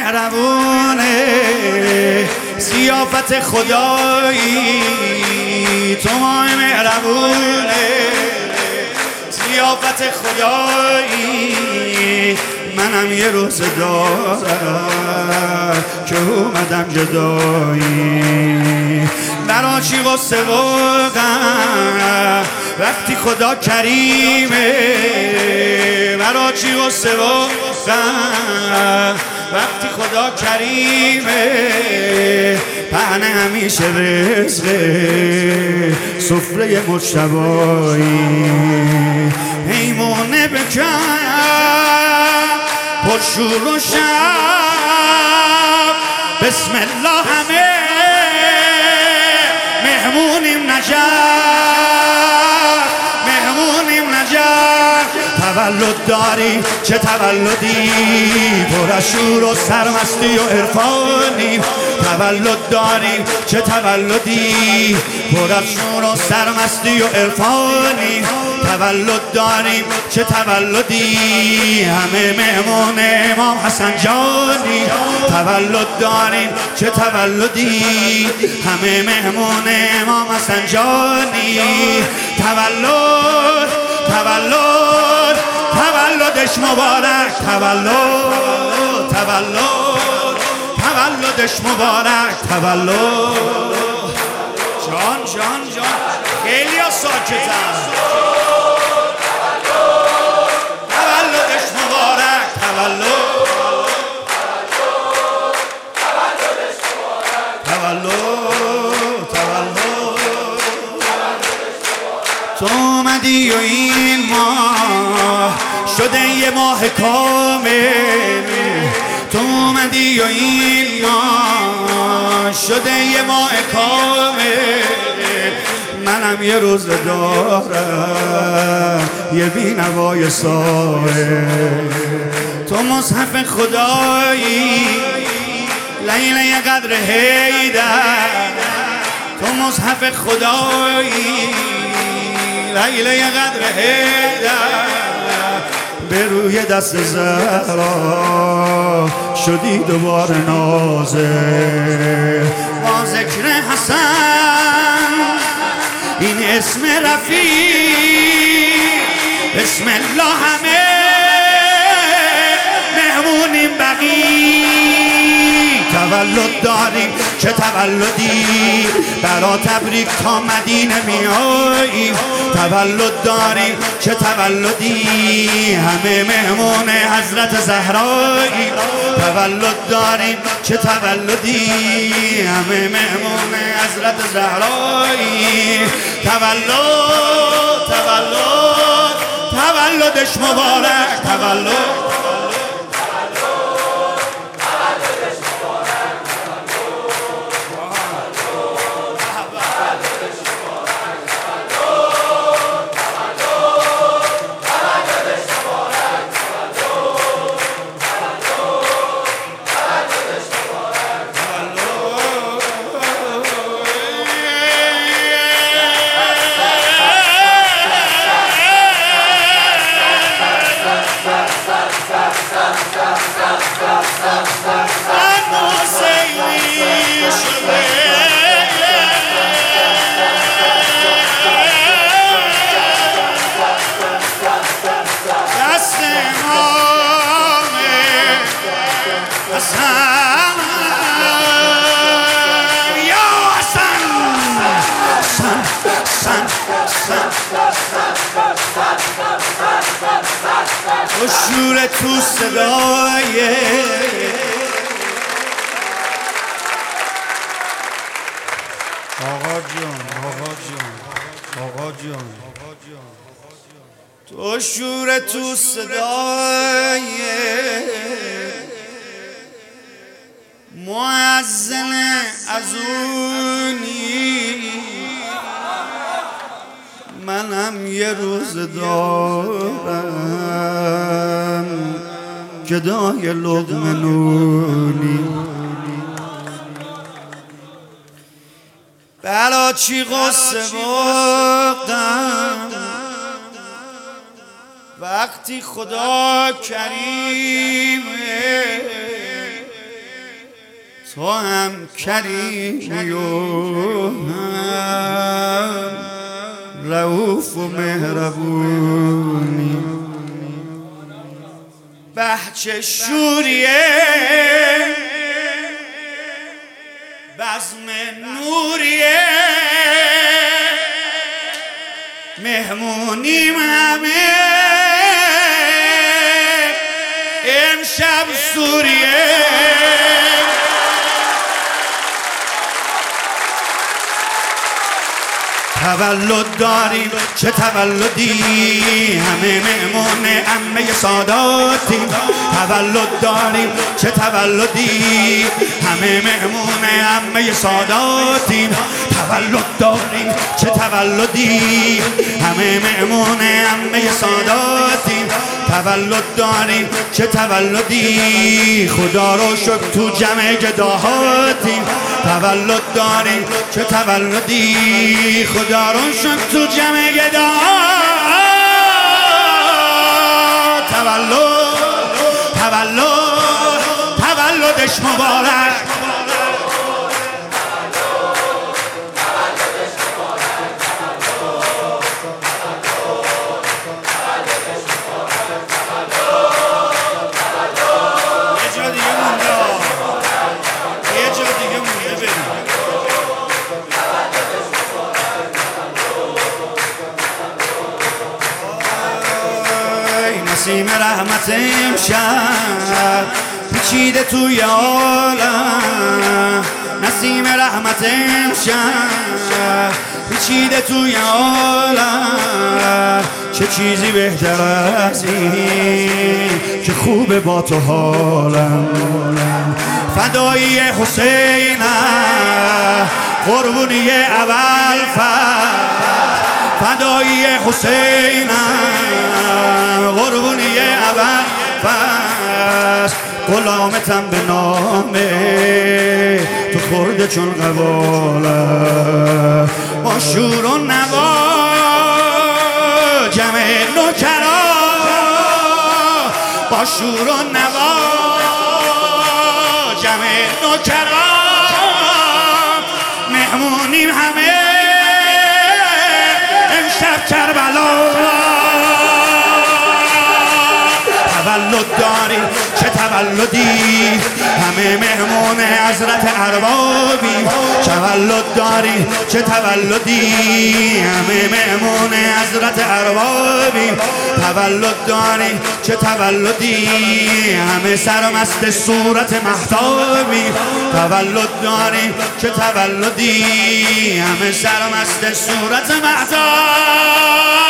مهربونه ضیافت خدایی تو ماه مهربونه ضیافت خدایی منم یه روز دارم که اومدم جدایی برا چی غصه و غم وقتی خدا کریمه برا چی غصه و غم وقتی خدا کریمه پهن همیشه رزقه سفره مجتبایی پیمونه بکن پر شور و شب بسم الله همه مهمونیم نجف مهمونیم نجف تولد داری چه تولدی پر از شور و سرمستی و عرفانی تولد داری چه تولدی پر از شور و سرمستی و عرفانی تولد داریم چه تولدی همه مهمون امام حسن جانی تولد داریم چه تولدی همه مهمون امام حسن جانی تولد تولد تولدش مبارک تولد تولد تولدش مبارک تولد جان جان جان خیلی ها ساکتن تولدش مبارک تولد تولد تو اومدی و این ماه شده یه ماه کامل تو اومدی و این ماه شده یه ماه کامل منم یه روز دارم یه بینوای ساحل تو مصحف خدایی لیله قدر حیدر تو مصحف خدایی لیله قدر حیدر به روی دست زهرا شدی دوباره نازه با ذکر حسن این اسم رفیع بسم الله همه مهمونیم بقی تولد داریم چه تولدی برا تبریک تا مدینه میایی تولد داریم چه تولدی همه مهمون حضرت زهرایی تولد داریم چه تولدی همه مهمون حضرت زهرایی تولد تولد تولدش مبارک تولد و شور تو صدای آقا جان آقا جان آقا جان تو شور تو صدای مؤذن ازونی منم یه روز دارم گدای لقمه نونی برا چی غصه بودم وقتی خدا کریمه تو هم کریمی و هم رؤوف و مهربونی، بهچه شوریه بزم نوریه، مهمونیم همه امشب سوریه. تولد داریم چه تولدی، همه مهمون عمه ساداتیم. تولد داریم چه تولدی، همه مهمون عمه ساداتیم. تولد داریم چه تولدی، همه مهمون عمه ساداتیم. تولد داریم چه تولدی، خدا رو شکر تو جمع گداهاتیم. تولد داریم چه تولدی، خدا رو شکر تو جمع گداهات. تولدش مبارک. نسیم رحمت امشب پیچیده توی عالم، نسیم رحمت امشب پیچیده توی عالم. چه چیزی بهتر از این که خوبه با تو حالم. فدایی حسینم قربونی ابوالفضل، فدایی حسینم قربونی ابوالفضل. غلامتم به نامه تو خورده چون قوالم. با شور و نوا جمع نوکرا، با شور و نوا جمع نوکرا، مهمونیم همه امشب کربلا. تولد داریم چه تولدی، همه مهمون حضرت اربابی. تولد داریم چه تولدی، همه مهمون حضرت اربابی. تولد داریم چه تولدی، همه سرمست صورت مهتابی. تولد داریم چه تولدی، همه سرمست صورت مهتاب.